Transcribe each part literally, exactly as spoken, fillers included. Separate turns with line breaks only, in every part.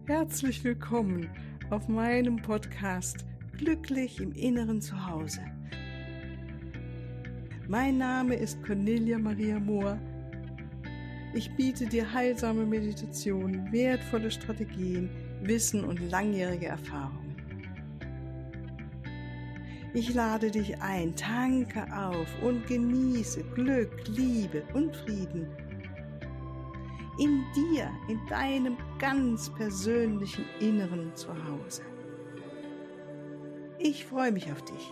Herzlich willkommen auf meinem Podcast Glücklich im Inneren Zuhause. Mein Name ist Cornelia Maria Mohr. Ich biete dir heilsame Meditationen, wertvolle Strategien, Wissen und langjährige Erfahrungen. Ich lade dich ein, tanke auf und genieße Glück, Liebe und Frieden. In dir, in deinem ganz persönlichen Inneren Zuhause. Ich freue mich auf dich.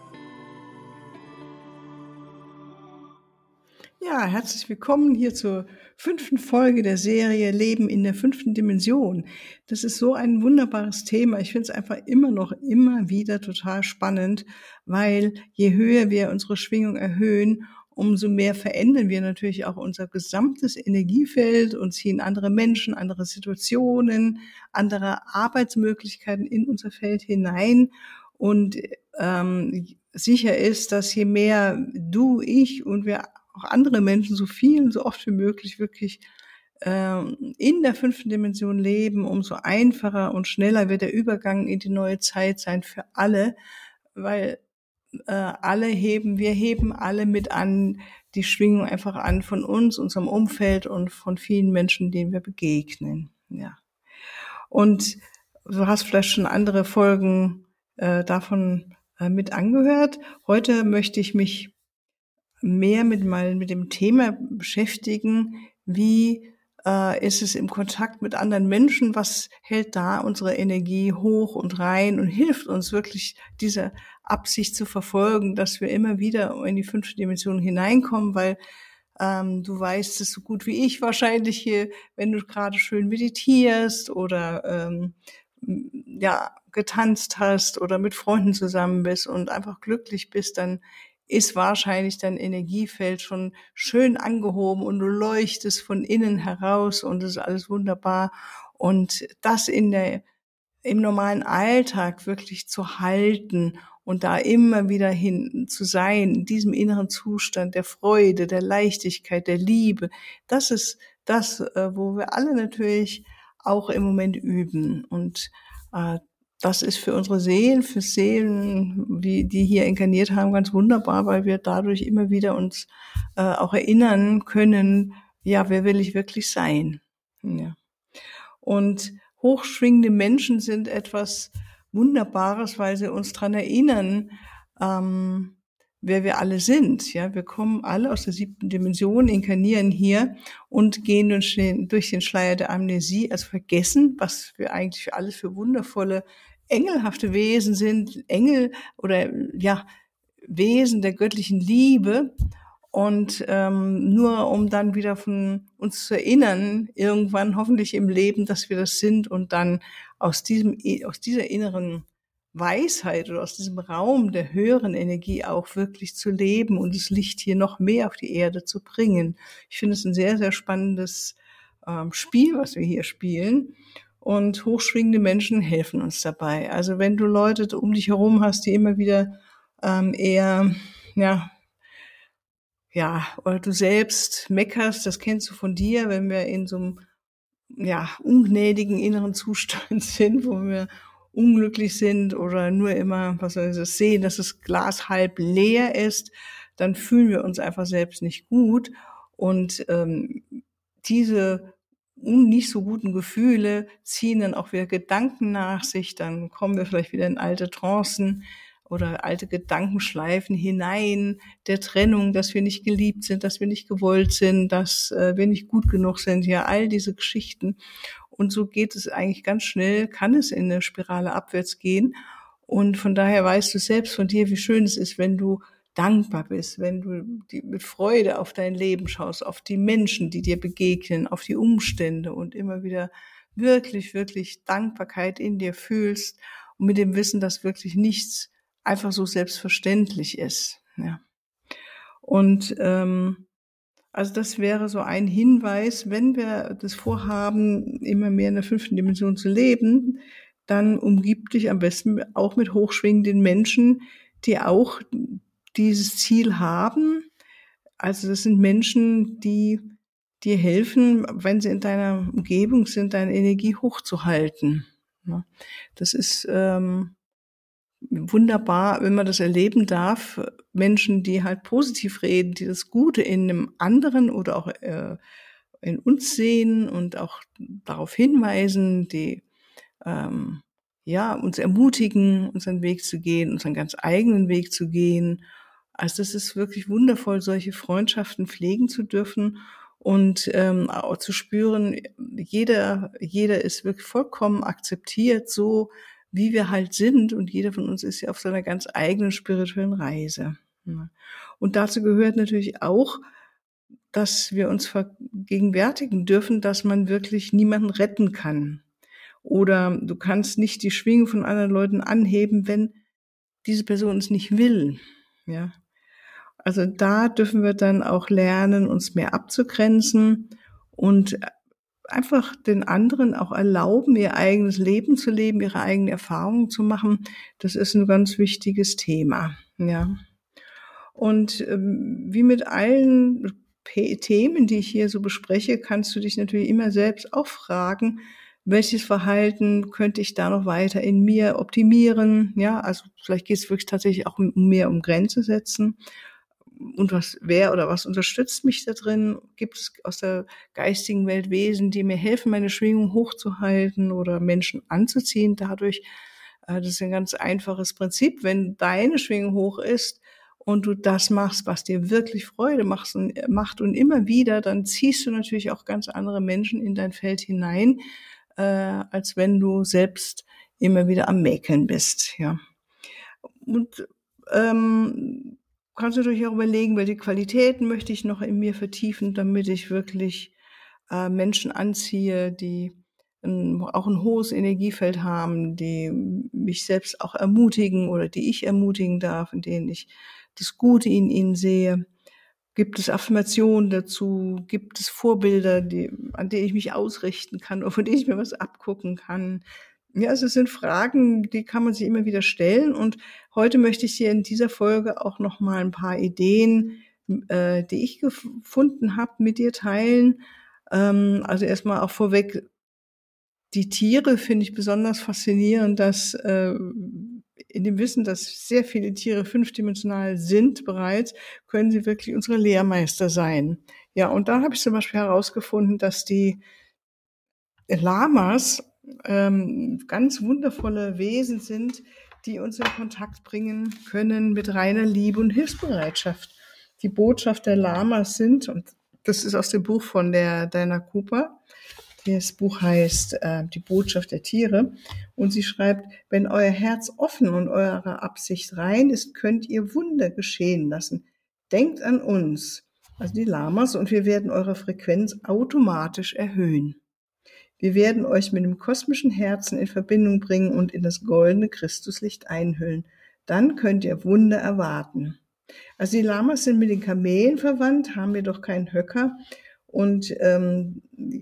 Ja, herzlich willkommen hier zur fünften Folge der Serie Leben in der fünften Dimension. Das ist so ein wunderbares Thema. Ich finde es einfach immer noch, immer wieder total spannend, weil je höher wir unsere Schwingung erhöhen, umso mehr verändern wir natürlich auch unser gesamtes Energiefeld und ziehen andere Menschen, andere Situationen, andere Arbeitsmöglichkeiten in unser Feld hinein. Und ähm, sicher ist, dass je mehr du, ich und wir auch andere Menschen so viel und so oft wie möglich wirklich ähm, in der fünften Dimension leben, umso einfacher und schneller wird der Übergang in die neue Zeit sein für alle, weil äh, alle heben, wir heben alle mit an, die Schwingung einfach an von uns, unserem Umfeld und von vielen Menschen, denen wir begegnen. Ja. Und du hast vielleicht schon andere Folgen äh, davon äh, mit angehört. Heute möchte ich mich mehr mit mal mit dem Thema beschäftigen, wie äh, ist es im Kontakt mit anderen Menschen, was hält da unsere Energie hoch und rein und hilft uns wirklich diese Absicht zu verfolgen, dass wir immer wieder in die fünfte Dimension hineinkommen, weil ähm, du weißt es so gut wie ich wahrscheinlich hier, wenn du gerade schön meditierst oder ähm, ja getanzt hast oder mit Freunden zusammen bist und einfach glücklich bist, dann ist wahrscheinlich dein Energiefeld schon schön angehoben und du leuchtest von innen heraus und es ist alles wunderbar. Und das in der, im normalen Alltag wirklich zu halten und da immer wieder hin zu sein, in diesem inneren Zustand der Freude, der Leichtigkeit, der Liebe, das ist das, wo wir alle natürlich auch im Moment üben. Und äh, das ist für unsere Seelen, für Seelen, wie die hier inkarniert haben, ganz wunderbar, weil wir dadurch immer wieder uns äh, auch erinnern können, ja, wer will ich wirklich sein? Ja. Und hochschwingende Menschen sind etwas Wunderbares, weil sie uns dran erinnern, ähm, wer wir alle sind. Ja, wir kommen alle aus der siebten Dimension, inkarnieren hier und gehen durch den, durch den Schleier der Amnesie, also vergessen, was wir eigentlich für alles für wundervolle, engelhafte Wesen sind, Engel oder ja Wesen der göttlichen Liebe. Und ähm, nur um dann wieder von uns zu erinnern, irgendwann hoffentlich im Leben, dass wir das sind und dann aus diesem aus dieser inneren Weisheit oder aus diesem Raum der höheren Energie auch wirklich zu leben und das Licht hier noch mehr auf die Erde zu bringen. Ich finde es ein sehr, sehr spannendes ähm, Spiel, was wir hier spielen. Und hochschwingende Menschen helfen uns dabei. Also wenn du Leute um dich herum hast, die immer wieder ähm, eher, ja, ja, oder du selbst meckerst, das kennst du von dir, wenn wir in so einem, ja, ungnädigen inneren Zustand sind, wo wir unglücklich sind oder nur immer, was soll ich das, sehen, dass das Glas halb leer ist, dann fühlen wir uns einfach selbst nicht gut. Und ähm, diese nicht so guten Gefühle ziehen dann auch wieder Gedanken nach sich, dann kommen wir vielleicht wieder in alte Trancen oder alte Gedankenschleifen hinein, der Trennung, dass wir nicht geliebt sind, dass wir nicht gewollt sind, dass äh, wir nicht gut genug sind, ja, all diese Geschichten. Und so geht es eigentlich ganz schnell, kann es in eine Spirale abwärts gehen. Und von daher weißt du selbst von dir, wie schön es ist, wenn du dankbar bist, wenn du die, mit Freude auf dein Leben schaust, auf die Menschen, die dir begegnen, auf die Umstände und immer wieder wirklich, wirklich Dankbarkeit in dir fühlst und mit dem Wissen, dass wirklich nichts einfach so selbstverständlich ist. Ja. Und ähm, also das wäre so ein Hinweis, wenn wir das vorhaben, immer mehr in der fünften Dimension zu leben, dann umgib dich am besten auch mit hochschwingenden Menschen, die auch dieses Ziel haben. Also das sind Menschen, die dir helfen, wenn sie in deiner Umgebung sind, deine Energie hochzuhalten, ne? Das ist, ähm, wunderbar, wenn man das erleben darf. Menschen, die halt positiv reden, die das Gute in 'nem anderen oder auch, äh, in uns sehen und auch darauf hinweisen, die, ähm, ja, uns ermutigen, unseren Weg zu gehen, unseren ganz eigenen Weg zu gehen. Also, das ist wirklich wundervoll, solche Freundschaften pflegen zu dürfen und, ähm, auch zu spüren, jeder jeder ist wirklich vollkommen akzeptiert, so wie wir halt sind, und jeder von uns ist ja auf seiner ganz eigenen spirituellen Reise, ne? Und dazu gehört natürlich auch, dass wir uns vergegenwärtigen dürfen, dass man wirklich niemanden retten kann. Oder du kannst nicht die Schwingung von anderen Leuten anheben, wenn diese Person es nicht will, ja? Also, da dürfen wir dann auch lernen, uns mehr abzugrenzen und, äh, einfach den anderen auch erlauben, ihr eigenes Leben zu leben, ihre eigenen Erfahrungen zu machen. Das ist 'n ganz wichtiges Thema, ja. Und, ähm, wie mit allen Pe Themen, die ich hier so bespreche, kannst du dich natürlich immer selbst auch fragen: „Welches Verhalten könnte ich da noch weiter in mir optimieren?“ Ja, also, vielleicht geht's wirklich tatsächlich auch um mehr um Grenzen setzen. Und was wer oder was unterstützt mich da drin? Gibt es aus der geistigen Welt Wesen, die mir helfen, meine Schwingung hochzuhalten oder Menschen anzuziehen dadurch? Äh, das ist ein ganz einfaches Prinzip. Wenn deine Schwingung hoch ist und du das machst, was dir wirklich Freude machst und äh, macht und immer wieder, dann ziehst du natürlich auch ganz andere Menschen in dein Feld hinein, äh, als wenn du selbst immer wieder am Mäkeln bist, ja. Und, ähm, kannst du natürlich auch überlegen, welche Qualitäten möchte ich noch in mir vertiefen, damit ich wirklich, äh, Menschen anziehe, die 'n auch 'n hohes Energiefeld haben, die mich selbst auch ermutigen oder die ich ermutigen darf, in denen ich das Gute in ihnen sehe. Gibt es Affirmationen dazu? Gibt es Vorbilder, die an denen ich mich ausrichten kann oder von denen ich mir was abgucken kann? Ja, also es sind Fragen, die kann man sich immer wieder stellen, und heute möchte ich dir in dieser Folge auch noch mal 'n paar Ideen, m äh, die ich gef gefunden habe, mit dir teilen. Ähm, also erst mal auch vorweg, die Tiere finde ich besonders faszinierend, dass, äh, in dem Wissen, dass sehr viele Tiere fünfdimensional sind bereits, können sie wirklich unsere Lehrmeister sein. Ja, und da habe ich zum Beispiel herausgefunden, dass die Lamas, ähm, ganz wundervolle Wesen sind, die uns in Kontakt bringen können mit reiner Liebe und Hilfsbereitschaft. Die Botschaft der Lamas sind, und das ist aus dem Buch von der Diana Cooper. Das Buch heißt, äh, Die Botschaft der Tiere. Und sie schreibt: „Wenn euer Herz offen und eure Absicht rein ist, könnt ihr Wunder geschehen lassen. Denkt an uns“, also die Lamas, „und wir werden eure Frequenz automatisch erhöhen. Wir werden euch mit dem kosmischen Herzen in Verbindung bringen und in das goldene Christuslicht einhüllen. Dann könnt ihr Wunder erwarten.“ Also die Lamas sind mit den Kamelen verwandt, haben jedoch keinen Höcker und, ähm,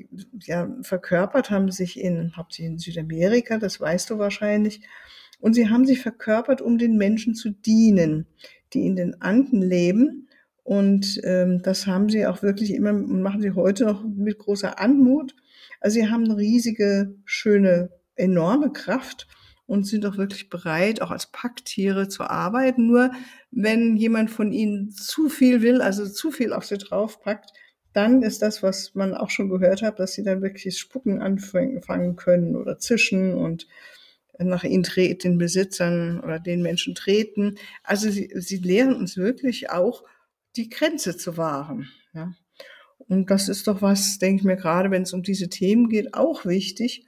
ja, verkörpert haben sie sich in hauptsächlich in Südamerika, das weißt du wahrscheinlich. Und sie haben sich verkörpert, um den Menschen zu dienen, die in den Anden leben. Und, ähm, das haben sie auch wirklich immer und machen sie heute noch mit großer Anmut. Also, sie haben 'ne riesige, schöne, enorme Kraft und sind auch wirklich bereit, auch als Packtiere zu arbeiten. Nur wenn jemand von ihnen zu viel will, also zu viel auf sie draufpackt, dann ist das, was man auch schon gehört hat, dass sie dann wirklich das Spucken anfang fangen können oder zischen und nach ihnen tre den Besitzern oder den Menschen treten. Also, sie sie lehren uns wirklich auch, die Grenze zu wahren, ja? Und das ist doch was, denke ich mir, grade wenn's um diese Themen geht, auch wichtig.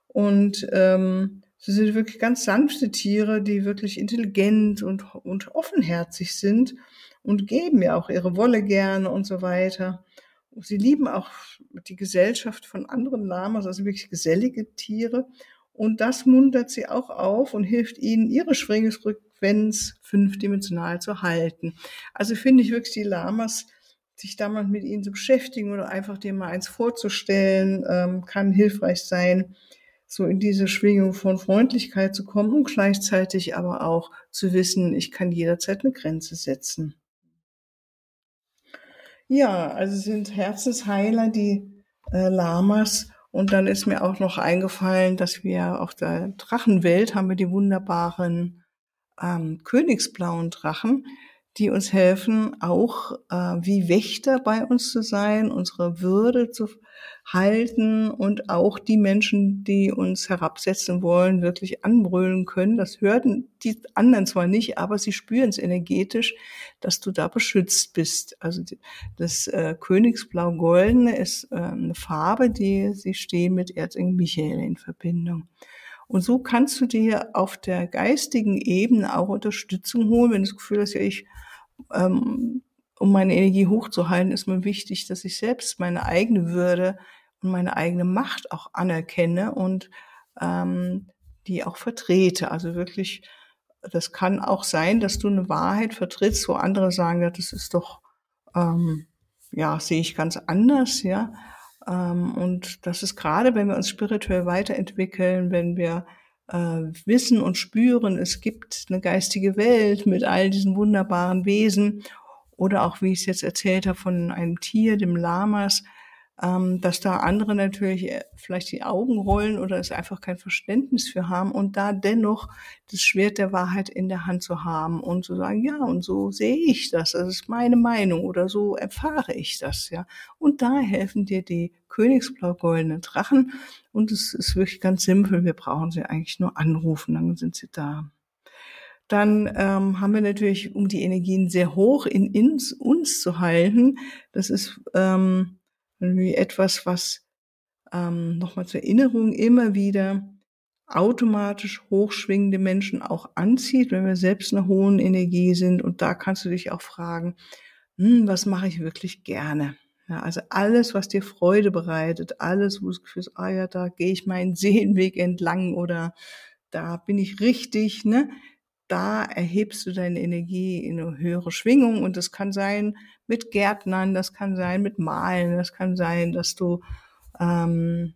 Und, ähm, sie sind wirklich ganz sanfte Tiere, die wirklich intelligent und und offenherzig sind und geben ja auch ihre Wolle gerne und so weiter. Sie lieben auch die Gesellschaft von anderen Lamas, also wirklich gesellige Tiere. Und das muntert sie auch auf und hilft ihnen, ihre Schwingungsfrequenz fünfdimensional zu halten. Also, finde ich wirklich, die Lamas, sich da mal mit ihnen zu beschäftigen oder einfach dir mal eins vorzustellen, ähm, kann hilfreich sein, so in diese Schwingung von Freundlichkeit zu kommen und gleichzeitig aber auch zu wissen, ich kann jederzeit 'ne Grenze setzen. Ja, also sie sind Herzensheiler, die äh, Lamas. Und dann ist mir auch noch eingefallen, dass wir auf der Drachenwelt haben wir die wunderbaren ähm, königsblauen Drachen, die uns helfen, auch äh, wie Wächter bei uns zu sein, unsere Würde zu halten und auch die Menschen, die uns herabsetzen wollen, wirklich anbrüllen können. Das hörten die anderen zwar nicht, aber sie spüren es energetisch, dass du da beschützt bist. Also das äh, Königsblau-Goldene ist äh, eine Farbe, die sie stehen mit Erzengel Michael in Verbindung. Und so kannst du dir auf der geistigen Ebene auch Unterstützung holen, wenn du das Gefühl hast, ja, ich, ähm, um meine Energie hochzuhalten, ist mir wichtig, dass ich selbst meine eigene Würde und meine eigene Macht auch anerkenne und ähm, die auch vertrete. Also wirklich, das kann auch sein, dass du eine Wahrheit vertrittst, wo andere sagen, ja, das ist doch, ähm, ja, sehe ich ganz anders, ja. Ähm, und das ist gerade, wenn wir uns spirituell weiterentwickeln, wenn wir äh, wissen und spüren, es gibt eine geistige Welt mit all diesen wunderbaren Wesen oder auch, wie ich es jetzt erzählt habe, von einem Tier, dem Lamas, ähm, dass da andere natürlich äh, vielleicht die Augen rollen oder es einfach kein Verständnis für haben und da dennoch das Schwert der Wahrheit in der Hand zu haben und zu sagen, ja, und so sehe ich das, das ist meine Meinung oder so erfahre ich das, ja. Und da helfen dir die königsblau-goldenen Drachen und es ist wirklich ganz simpel, wir brauchen sie eigentlich nur anrufen, dann sind sie da. Dann ähm, haben wir natürlich, um die Energien sehr hoch in, in uns zu halten, das ist ähm, irgendwie etwas, was ähm, nochmal zur Erinnerung immer wieder automatisch hochschwingende Menschen auch anzieht, wenn wir selbst in einer hohen Energie sind. Und da kannst du dich auch fragen, hm, was mache ich wirklich gerne? Ja, also alles, was dir Freude bereitet, alles, wo du das Gefühl hast, ah ja, da gehe ich meinen Seelenweg entlang oder da bin ich richtig, ne? Da erhebst du deine Energie in eine höhere Schwingung und das kann sein mit Gärtnern, das kann sein mit Malen, das kann sein, dass du ähm,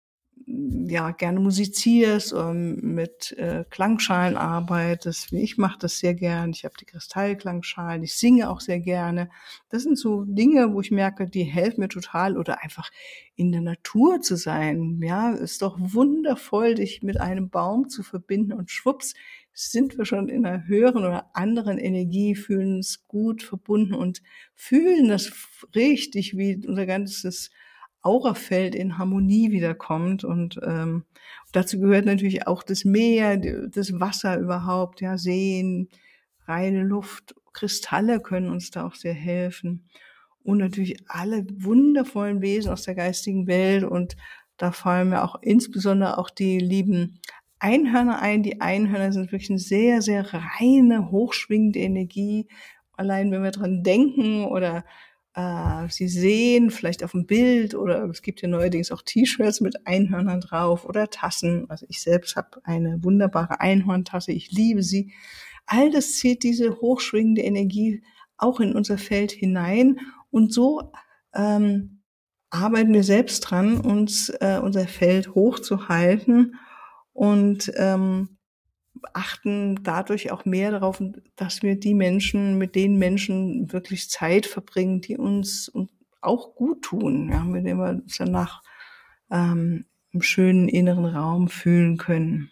ja gerne musizierst und mit äh, Klangschalen arbeitest. Ich mache das sehr gern. Ich habe die Kristallklangschalen. Ich singe auch sehr gerne. Das sind so Dinge, wo ich merke, die helfen mir total. Oder einfach in der Natur zu sein. Ja, ist doch wundervoll, dich mit einem Baum zu verbinden und schwupps sind wir schon in einer höheren oder anderen Energie, fühlen uns gut verbunden und fühlen das richtig, wie unser ganzes Aurafeld in Harmonie wiederkommt. Und ähm, dazu gehört natürlich auch das Meer, das Wasser überhaupt, ja, Seen, reine Luft, Kristalle können uns da auch sehr helfen. Und natürlich alle wundervollen Wesen aus der geistigen Welt. Und da fallen mir auch insbesondere auch die lieben Einhörner ein. Die Einhörner sind wirklich eine sehr, sehr reine, hochschwingende Energie. Allein wenn wir dran denken oder äh, sie sehen, vielleicht auf dem Bild oder es gibt ja neuerdings auch T-Shirts mit Einhörnern drauf oder Tassen. Also ich selbst habe eine wunderbare Einhorntasse, ich liebe sie. All das zieht diese hochschwingende Energie auch in unser Feld hinein und so ähm, arbeiten wir selbst dran, uns äh, unser Feld hochzuhalten und ähm, achten dadurch auch mehr darauf, dass wir die Menschen, mit den Menschen wirklich Zeit verbringen, die uns auch gut tun, ja, mit denen wir uns danach ähm, im schönen inneren Raum fühlen können.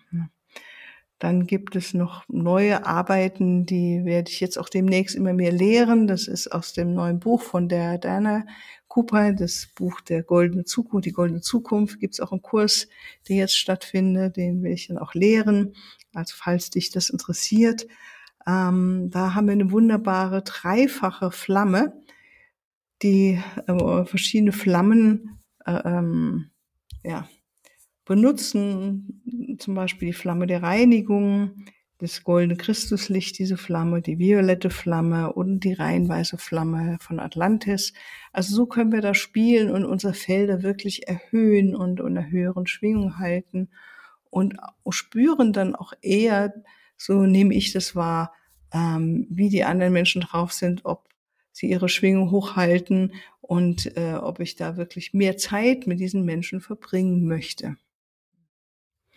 Dann gibt es noch neue Arbeiten, die werde ich jetzt auch demnächst immer mehr lehren. Das ist aus dem neuen Buch von der Diana Cooper, das Buch der goldene Zukunft, die goldene Zukunft, gibt es auch einen Kurs, der jetzt stattfindet, den will ich dann auch lehren. Also falls dich das interessiert, ähm, da haben wir eine wunderbare dreifache Flamme, die äh, verschiedene Flammen äh, ähm, ja, benutzen, zum Beispiel die Flamme der Reinigung, das goldene Christuslicht, diese Flamme, die violette Flamme und die reinweiße Flamme von Atlantis. Also so können wir da spielen und unsere Felder wirklich erhöhen und in einer höheren Schwingung halten und spüren dann auch eher, so nehme ich das wahr, ähm, wie die anderen Menschen drauf sind, ob sie ihre Schwingung hochhalten und äh, ob ich da wirklich mehr Zeit mit diesen Menschen verbringen möchte.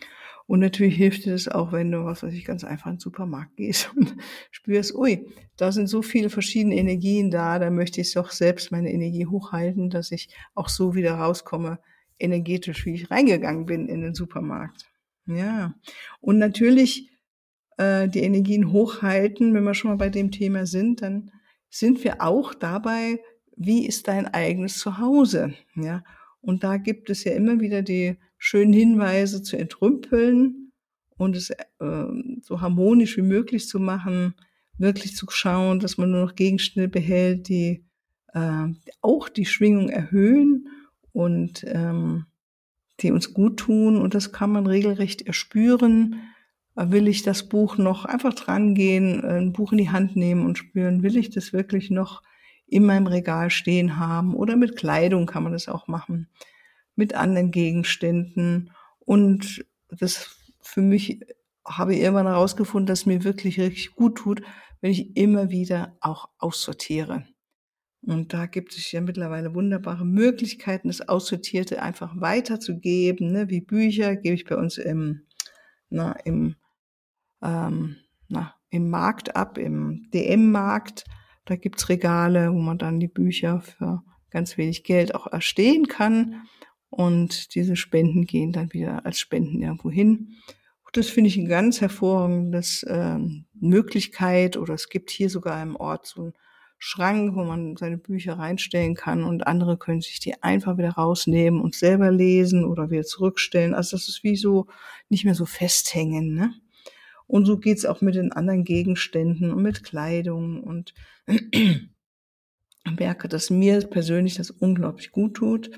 Und natürlich hilft dir das auch, wenn du, was weiß ich, ganz einfach in den Supermarkt gehst und spürst, ui, da sind so viele verschiedene Energien da, da möchte ich doch selbst meine Energie hochhalten, dass ich auch so wieder rauskomme, energetisch, wie ich reingegangen bin in den Supermarkt. Ja. Und natürlich äh, die Energien hochhalten, wenn wir schon mal bei dem Thema sind, dann sind wir auch dabei, wie ist dein eigenes Zuhause? Ja. Und da gibt es ja immer wieder die schönen Hinweise zu entrümpeln und es äh, so harmonisch wie möglich zu machen, wirklich zu schauen, dass man nur noch Gegenstände behält, die äh, auch die Schwingung erhöhen und ähm, die uns gut tun. Und das kann man regelrecht erspüren. Äh, Will ich das Buch noch einfach drangehen, äh, ein Buch in die Hand nehmen und spüren, will ich das wirklich noch in meinem Regal stehen haben? Oder mit Kleidung kann man das auch machen, mit anderen Gegenständen. Und das für mich habe ich irgendwann herausgefunden, dass mir wirklich richtig gut tut, wenn ich immer wieder auch aussortiere. Und da gibt es ja mittlerweile wunderbare Möglichkeiten, das Aussortierte einfach weiterzugeben, ne? Wie Bücher gebe ich bei uns im, na, im, ähm, na, im Markt ab, im D M-Markt. Da gibt's Regale, wo man dann die Bücher für ganz wenig Geld auch erstehen kann. Und diese Spenden gehen dann wieder als Spenden irgendwo hin. Und das finde ich eine ganz hervorragendes ähm, Möglichkeit. Oder es gibt hier sogar im Ort so einen Schrank, wo man seine Bücher reinstellen kann und andere können sich die einfach wieder rausnehmen und selber lesen oder wieder zurückstellen. Also das ist wie so nicht mehr so festhängen, ne? Und so geht's auch mit den anderen Gegenständen und mit Kleidung und ich merke, dass mir persönlich das unglaublich gut tut,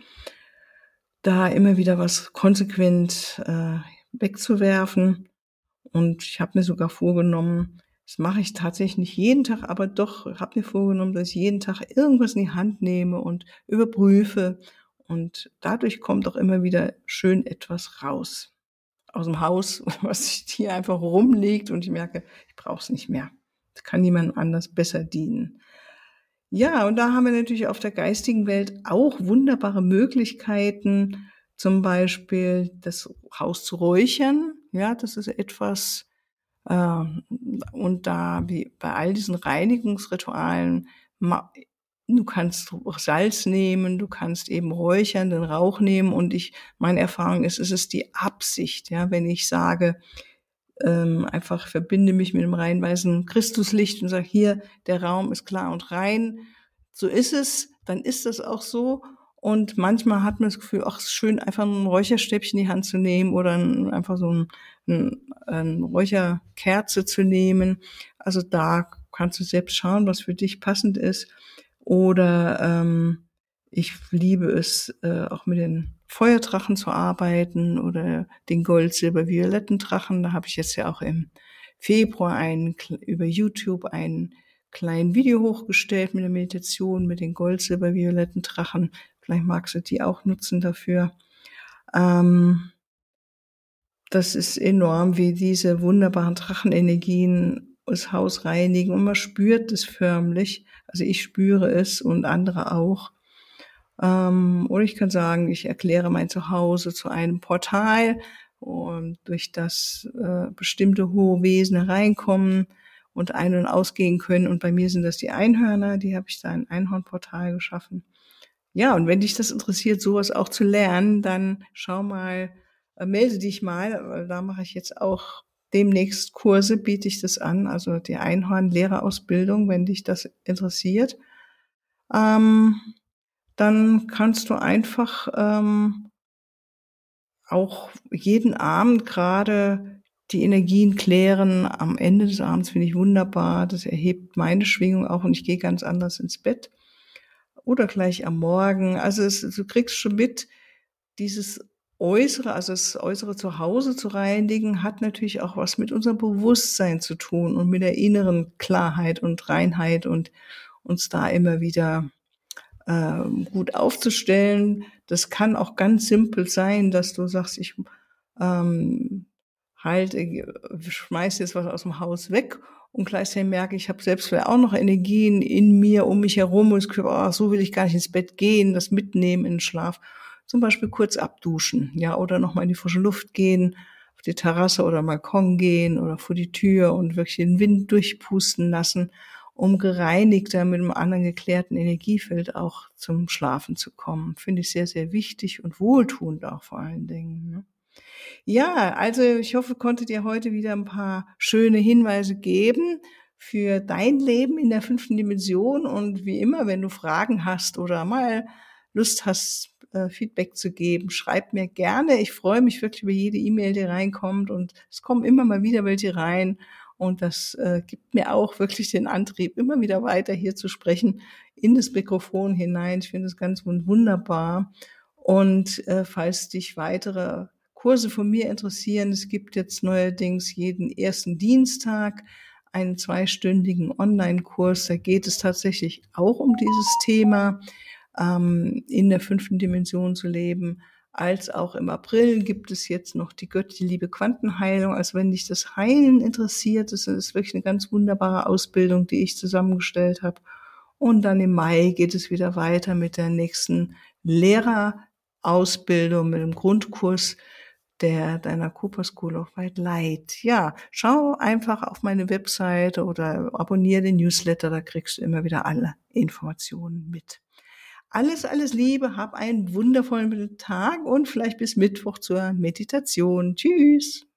da immer wieder was konsequent äh, wegzuwerfen. Und ich habe mir sogar vorgenommen, das mache ich tatsächlich nicht jeden Tag, aber doch habe mir vorgenommen, dass ich jeden Tag irgendwas in die Hand nehme und überprüfe. Und dadurch kommt auch immer wieder schön etwas raus aus dem Haus, was hier einfach rumliegt und ich merke, ich brauche es nicht mehr. Das kann jemand anders besser dienen. Ja, und da haben wir natürlich auf der geistigen Welt auch wunderbare Möglichkeiten, zum Beispiel das Haus zu räuchern. Ja, das ist etwas, äh, und da wie bei all diesen Reinigungsritualen, ma- du kannst Salz nehmen, du kannst eben räuchern, den Rauch nehmen und ich, meine Erfahrung ist, es ist die Absicht, ja, wenn ich sage, ähm, einfach verbinde mich mit dem rein weißen Christuslicht und sage, hier, der Raum ist klar und rein. So ist es, dann ist das auch so. Und manchmal hat man das Gefühl, ach, es ist schön, einfach ein Räucherstäbchen in die Hand zu nehmen oder ein, einfach so ein, ein, ein Räucherkerze zu nehmen. Also da kannst du selbst schauen, was für dich passend ist. Oder ähm, ich liebe es, äh, auch mit den Feuerdrachen zu arbeiten oder den Gold, Silber, violetten Drachen. Da habe ich jetzt ja auch im Februar einen, über YouTube ein kleinen Video hochgestellt mit der Meditation mit den Gold, Silber, violetten Drachen. Vielleicht magst du die auch nutzen dafür. Ähm, das ist enorm, wie diese wunderbaren Drachenenergien das Haus reinigen und man spürt es förmlich. Also ich spüre es und andere auch. Ähm, oder ich kann sagen, ich erkläre mein Zuhause zu einem Portal, und durch das äh, bestimmte hohe Wesen hereinkommen und ein- und ausgehen können. Und bei mir sind das die Einhörner, die habe ich da ein Einhornportal geschaffen. Ja, und wenn dich das interessiert, sowas auch zu lernen, dann schau mal, äh, melde dich mal, weil da mache ich jetzt auch demnächst Kurse, biete ich das an, also die Einhorn-Lehrerausbildung, wenn dich das interessiert. Ähm, dann kannst du einfach ähm, auch jeden Abend gerade die Energien klären. Am Ende des Abends finde ich wunderbar. Das erhebt meine Schwingung auch und ich gehe ganz anders ins Bett. Oder gleich am Morgen. Also es, du kriegst schon mit, dieses Äußere, also das äußere Zuhause zu reinigen, hat natürlich auch was mit unserem Bewusstsein zu tun und mit der inneren Klarheit und Reinheit und uns da immer wieder ähm, gut aufzustellen. Das kann auch ganz simpel sein, dass du sagst, ich ähm, halt, ich schmeiß jetzt was aus dem Haus weg und gleichzeitig merke ich, ich habe selbst vielleicht auch noch Energien in mir, um mich herum und ich glaube, oh, so will ich gar nicht ins Bett gehen, das mitnehmen in den Schlaf. Zum Beispiel kurz abduschen, ja, oder nochmal in die frische Luft gehen, auf die Terrasse oder Balkon gehen oder vor die Tür und wirklich den Wind durchpusten lassen, um gereinigter mit einem anderen geklärten Energiefeld auch zum Schlafen zu kommen. Finde ich sehr, sehr wichtig und wohltuend auch vor allen Dingen, ne? Ja, also ich hoffe, konnte dir heute wieder ein paar schöne Hinweise geben für dein Leben in der fünften Dimension. Und wie immer, wenn du Fragen hast oder mal Lust hast, äh, Feedback zu geben, schreib mir gerne. Ich freue mich wirklich über jede E-Mail, die reinkommt. Und es kommen immer mal wieder welche rein. Und das äh, gibt mir auch wirklich den Antrieb, immer wieder weiter hier zu sprechen, in das Mikrofon hinein. Ich finde es ganz wun- wunderbar. Und äh, falls dich weitere Kurse von mir interessieren, es gibt jetzt neuerdings jeden ersten Dienstag einen zweistündigen Online-Kurs. Da geht es tatsächlich auch um dieses Thema, ähm, in der fünften Dimension zu leben. Als auch im April gibt es jetzt noch die göttliche Liebe Quantenheilung. Also wenn dich das Heilen interessiert, das ist wirklich eine ganz wunderbare Ausbildung, die ich zusammengestellt habe. Und dann im Mai geht es wieder weiter mit der nächsten Lehrerausbildung, mit dem Grundkurs der deiner Cooper School of White Light. Ja, schau einfach auf meine Webseite oder abonniere den Newsletter, da kriegst du immer wieder alle Informationen mit. Alles, alles Liebe, hab einen wundervollen Tag und vielleicht bis Mittwoch zur Meditation. Tschüss.